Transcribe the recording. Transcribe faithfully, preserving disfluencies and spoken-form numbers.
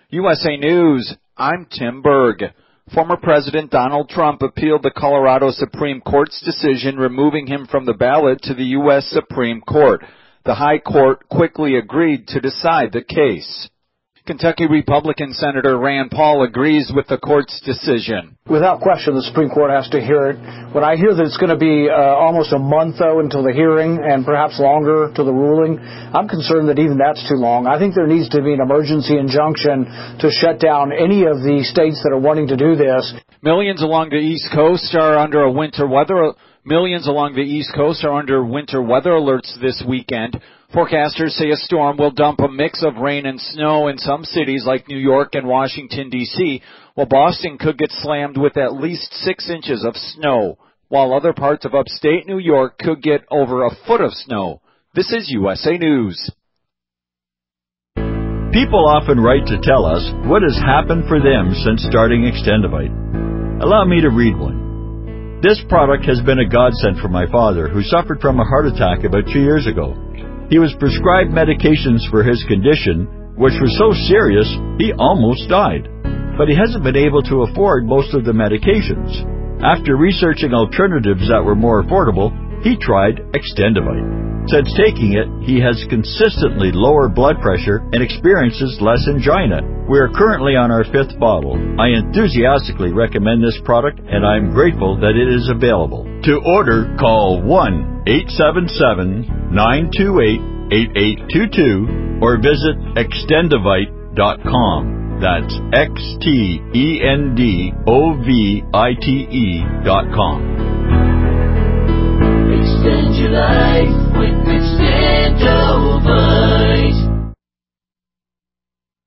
U S A News, I'm Tim Berg. Former President Donald Trump appealed the Colorado Supreme Court's decision removing him from the ballot to the U S Supreme Court. The High Court quickly agreed to decide the case. Kentucky Republican Senator Rand Paul agrees with the court's decision. Without question, the Supreme Court has to hear it. When I hear that it's going to be uh, almost a month, though, until the hearing and perhaps longer to the ruling, I'm concerned that even that's too long. I think there needs to be an emergency injunction to shut down any of the states that are wanting to do this. Millions along the East Coast are under a winter weather Millions along the East Coast are under winter weather alerts this weekend. Forecasters say a storm will dump a mix of rain and snow in some cities like New York and Washington, D C, while Boston could get slammed with at least six inches of snow, while other parts of upstate New York could get over a foot of snow. This is U S A News. People often write to tell us what has happened for them since starting Extendivite. Allow me to read one. This product has been a godsend for my father, who suffered from a heart attack about two years ago. He was prescribed medications for his condition, which was so serious he almost died. But he hasn't been able to afford most of the medications. After researching alternatives that were more affordable, he tried Extendivite. Since taking it, he has consistently lower blood pressure and experiences less angina. We are currently on our fifth bottle. I enthusiastically recommend this product, and I am grateful that it is available. To order, call one eight seven seven, nine two eight, eight eight two two or visit extendivite dot com. That's X T E N D O V I T E dot com. Extend your life with Extendovite.